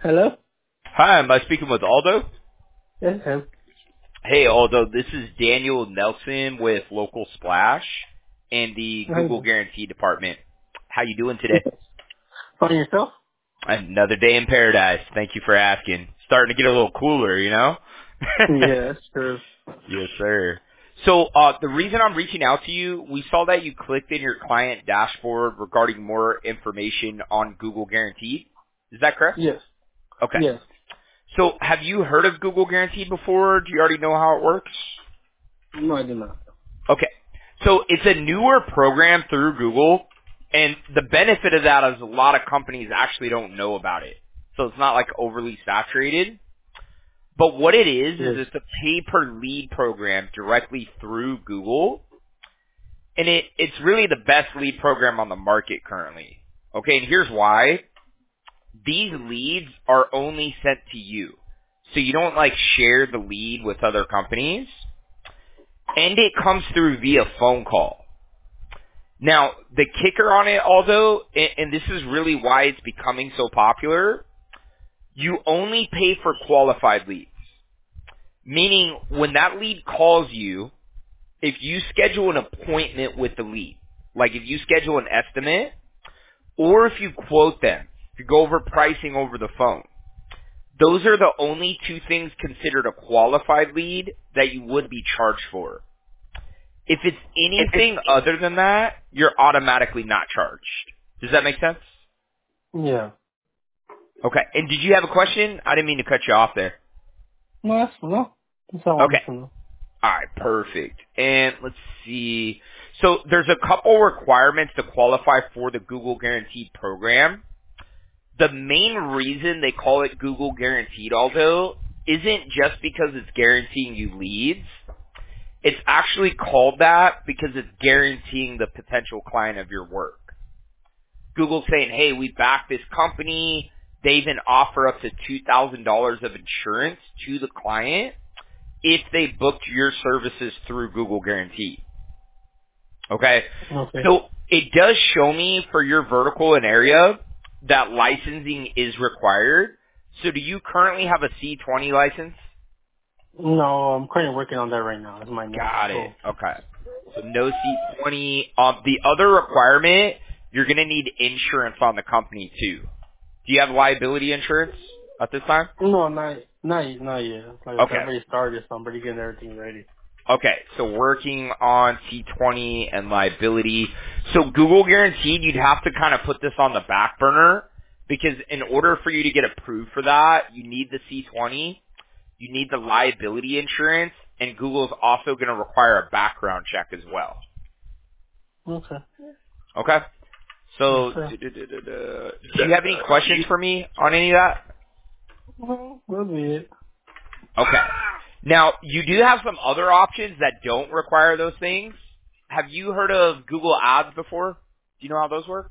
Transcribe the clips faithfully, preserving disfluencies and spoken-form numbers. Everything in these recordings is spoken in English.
Hello? Hi, am I speaking with Aldo? Yes, him. Hey, Aldo, this is Daniel Nelson with Local Splash and the How you Google doing? Guarantee Department. How you doing today? On yourself? Another day in paradise. Thank you for asking. Starting to get a little cooler, you know? Yeah, that's true. Yes, sir. So, uh, the reason I'm reaching out to you, we saw that you clicked in your client dashboard regarding more information on Google Guarantee. Is that correct? Yes. Okay. Yes. So, have you heard of Google Guarantee before? Do you already know how it works? No, I did not. Okay. So it's a newer program through Google, and the benefit of that is a lot of companies actually don't know about it. So it's not like overly saturated. But what it is, is Yes. it's a pay-per-lead program directly through Google, and it, it's really the best lead program on the market currently. Okay, and here's why. These leads are only sent to you. So you don't like share the lead with other companies, and it comes through via phone call. Now, the kicker on it, although, and, and this is really why it's becoming so popular, you only pay for qualified leads. Meaning, when that lead calls you, if you schedule an appointment with the lead, like if you schedule an estimate, or if you quote them, if you go over pricing over the phone, those are the only two things considered a qualified lead that you would be charged for. If it's anything other than that, you're automatically not charged. Does that make sense? Yeah. Okay. And did you have a question? I didn't mean to cut you off there. No, that's no. That's all I Okay. wanted to know. All right. Perfect. And let's see. So there's a couple requirements to qualify for the Google Guaranteed program. The main reason they call it Google Guaranteed, although, isn't just because it's guaranteeing you leads. It's actually called that because it's guaranteeing the potential client of your work. Google's saying, hey, we back this company. They even offer up to two thousand dollars of insurance to the client if they booked your services through Google Guarantee. Okay? Okay. So it does show me for your vertical and area that licensing is required. So do you currently have a C twenty license? No, I'm currently working on that right now. It's my next Got it. goal. Okay. So no C twenty. Um, the other requirement, you're going to need insurance on the company too. Do you have liability insurance at this time? No, not not not yet. Like I said, Okay. I've already started, so I'm already getting everything ready. Okay. So working on C twenty and liability. So Google Guaranteed, you'd have to kind of put this on the back burner because in order for you to get approved for that, you need the C twenty, you need the liability insurance, and Google's also going to require a background check as well. Okay. Okay? So, Okay. do you have any questions for me on any of that? Well, that'll be it. Okay. Now, you do have some other options that don't require those things. Have you heard of Google Ads before? Do you know how those work?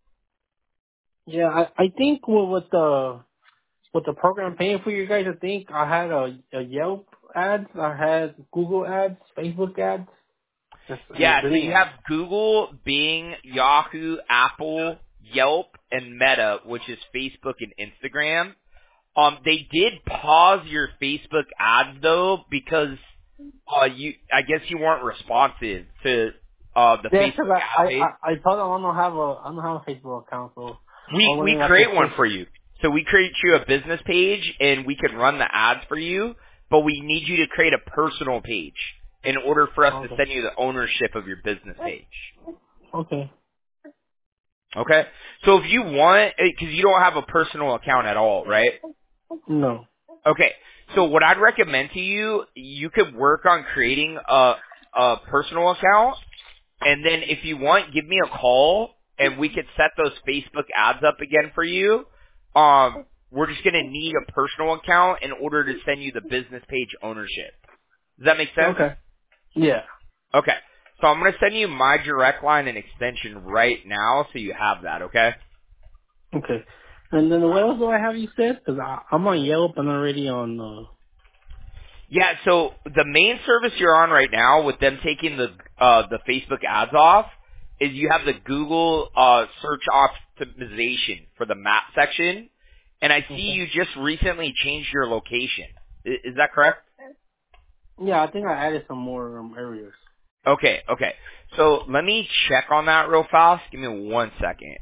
Yeah, I I think with, with the with the program paying for you guys, I think I had a, a Yelp ads, I had Google ads, Facebook ads. Just, Yeah, so you didn't, have Google, Bing, Yahoo, Apple, Yelp, and Meta, which is Facebook and Instagram. Um, they did pause your Facebook ads though because uh, you, I guess you weren't responsive to uh, the yeah, because Facebook I, ad I, page. I, I told them I don't have a, I don't have a Facebook account, so We only we thing I can create one push. for you. So we create you a business page and we can run the ads for you, but we need you to create a personal page in order for us to Okay. send you the ownership of your business page. Okay. Okay? So if you want, because you don't have a personal account at all, right? No. Okay. So what I'd recommend to you, you could work on creating a, a personal account, and then if you want, give me a call, and we could set those Facebook ads up again for you. Um, we're just going to need a personal account in order to send you the business page ownership. Does that make sense? Okay. Yeah. Okay. So I'm going to send you my direct line and extension right now so you have that, okay? Okay. And then what else do I have you said? Because I'm on Yelp and already on, uh, Yeah, so the main service you're on right now with them taking the uh, the Facebook ads off is you have the Google uh, search optimization for the map section, And I see Okay. you just recently changed your location. Is, is that correct? Yeah, I think I added some more um, areas. Okay, okay. So let me check on that real fast. Give me one second.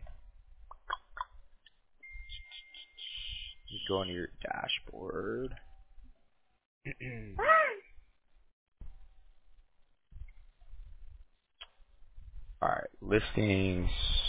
You go into your dashboard. All right, listings.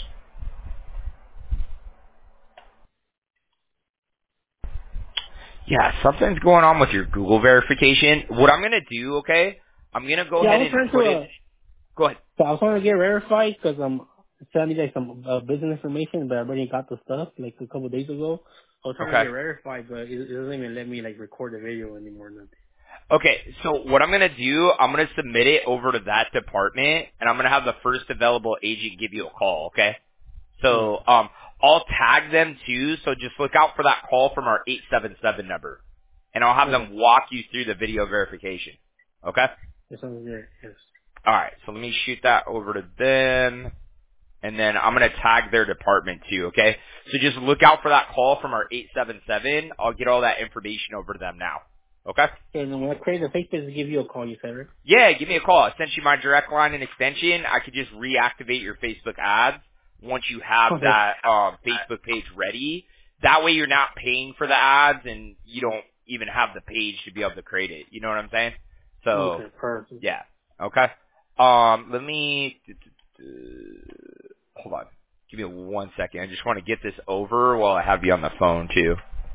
Yeah, something's going on with your Google verification. What I'm gonna do, okay? I'm gonna go Yeah, I ahead was and trying to. put it. Uh, Go ahead. so I was trying to get verified because I'm sending like some uh, business information, but I already got the stuff like a couple of days ago. I was trying to Okay. get verified, but it, it doesn't even let me like record the video anymore. Nothing. Okay, so what I'm gonna do, I'm gonna submit it over to that department, and I'm gonna have the first available agent give you a call. Okay. Okay. So um, I'll tag them too. So just look out for that call from our eight seven seven number, and I'll have Okay. them walk you through the video verification. Okay. That sounds good. Yes. All right. So let me shoot that over to them. And then I'm going to tag their department too, okay? So just look out for that call from our eight seven seven. I'll get all that information over to them now. Okay? And then when I create the fake page, give you a call. You said, right? Yeah, give me a call. I sent you my direct line and extension. I could just reactivate your Facebook ads once you have Okay. that um, Facebook page ready. That way you're not paying for the ads and you don't even have the page to be able to create it. You know what I'm saying? So, Okay. Perfect. yeah. Okay? Um, let me... Hold on. Give me one second. I just want to get this over while I have you on the phone, too.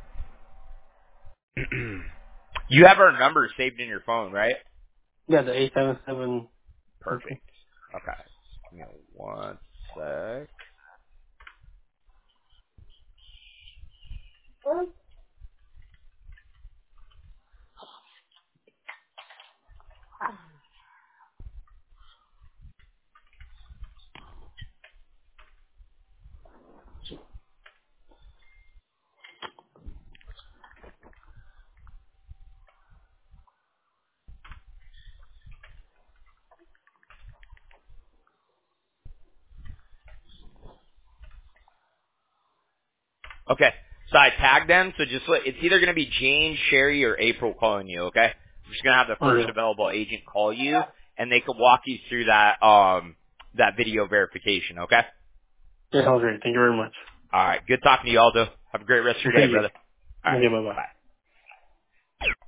You have our number saved in your phone, right? Yeah, the eight seven seven. Okay. Perfect. Okay. Give me one sec. Okay. So I tagged them, so just let, it's either going to be Jane, Sherry, or April calling you, okay? I'm just going to have the first Okay. available agent call you, and they can walk you through that, um, that video verification, okay? That sounds great. Thank you very much. All right. Good talking to you, Aldo. Have a great rest of your day, Thank you. brother. All right. Okay. Bye bye. Bye.